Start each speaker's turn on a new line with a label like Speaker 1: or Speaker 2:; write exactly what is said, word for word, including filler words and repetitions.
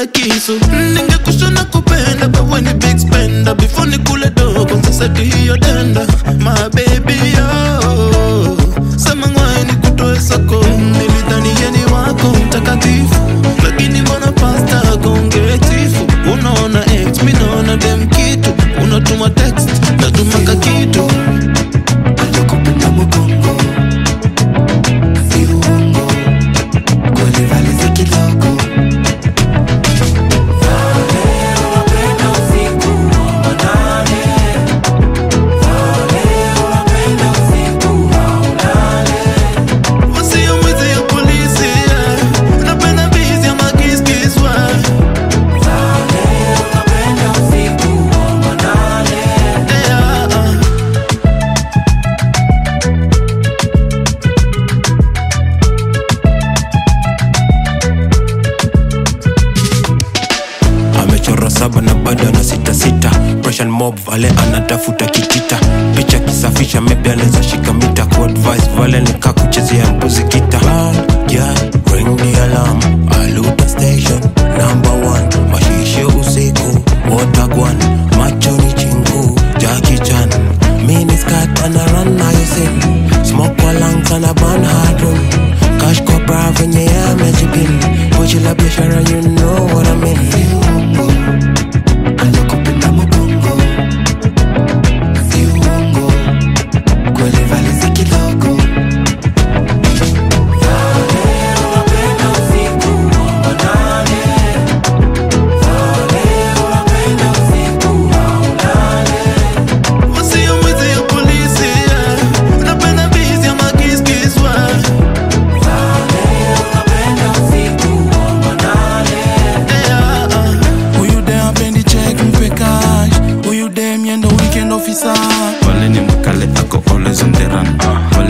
Speaker 1: ya kisu. Ningekushona kupenda but when you big spender. Before nikule do kwanza seti hiyo denda. My baby yo, sema ngwai nikutoe sako. Nilidhani yeni wako mtakatifu, lakini mbona pasta kongetifu. Unaona ex, mi naona dem kitu. Unatuma text, natuma kakitu.
Speaker 2: Alikupenda mgongo, si uongo, kweli vali za kidogo.
Speaker 3: Saba na bado na sita sita. Pressure mob vale anatafuta kitita. Picha kisafisha maybe anaweza shika mita. Kwa advice vale nika kuchezea mbuzi kita. Bad girl, ring the alarm. Aluta station, number one. Mashisho usiku, watagwan. Macho ni chingu, Jackie Chan. Mini skirt and a run now you sing. Smoke kwa lungs and a burn hard run. Cash kwa bra venye ya mejipin. Pochi la biashara, you know what I mean.
Speaker 2: Alikupenda mgongo, si uongo, kweli vali za kidogo.
Speaker 1: Wale ni mkale ako always on the run.